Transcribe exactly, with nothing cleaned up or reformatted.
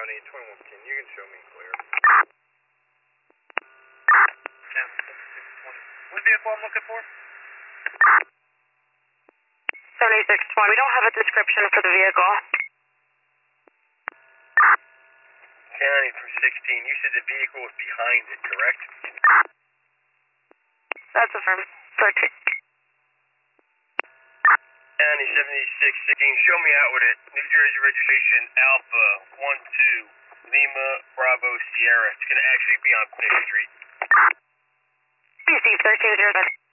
County, twenty-one fifteen. You can show me clear. What vehicle I'm looking for? seventy-six twenty. We don't have a description for the vehicle. County for sixteen. You said the vehicle was behind it, correct? That's affirmed. thirteen. County seventy-six sixteen. Show me out with it. New Jersey registration Alpha one two Lima Bravo Sierra. It's going to actually be on Fifth Street. P C thirteen zero seven.